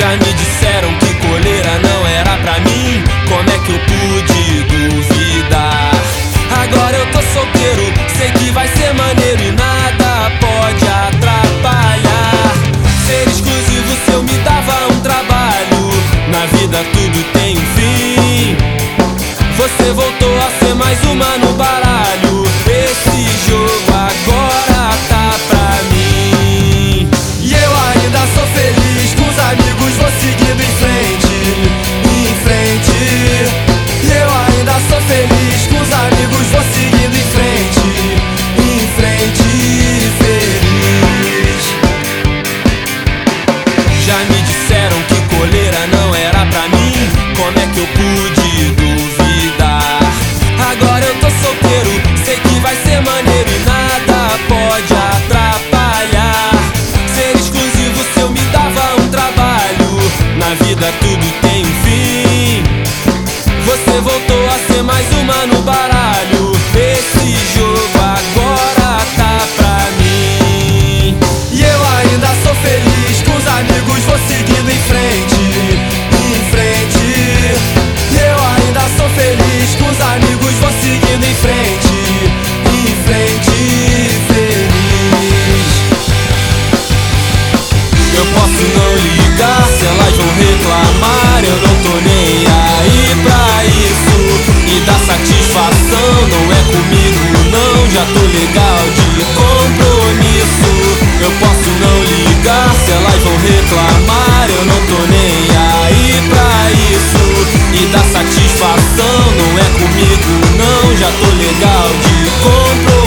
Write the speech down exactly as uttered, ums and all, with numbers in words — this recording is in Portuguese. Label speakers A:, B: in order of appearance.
A: Já me disseram que coleira não era pra mim. Como é que eu pude duvidar? Agora eu tô solteiro, sei que vai ser maneiro e nada pode atrapalhar. Ser exclusivo se eu me dava um trabalho. Na vida tudo tem um fim. Você voltou a ser mais uma no baralho. Esse jogo agora tá pra mim.
B: E eu ainda sou feliz com os amigos, vou seguindo em frente, em frente. E eu ainda sou feliz com os amigos, vou seguindo em frente, em frente, feliz.
A: Já me disseram que coleira não era pra mim. Como é que eu pude duvidar? Agora eu tô solteiro, sei que vai ser maneiro e nada pode atrapalhar. Ser exclusivo se eu me dava um trabalho. Na vida tudo tem um fim. Você voltou a ser mais uma no baralho. Esse jogo agora tá pra mim.
B: E eu ainda sou feliz com os amigos, vou seguindo em frente, em frente. E eu ainda sou feliz com os amigos, vou seguindo em frente, em frente, feliz.
A: Eu posso não ligar se elas vão reclamar. Eu não tô nem aí pra isso. E dar satisfação não é comigo não. Já tô legal de compromisso. Eu posso não ligar se elas vão reclamar. Eu não tô nem aí pra isso. E dar satisfação não é comigo não. Já tô legal de compromisso.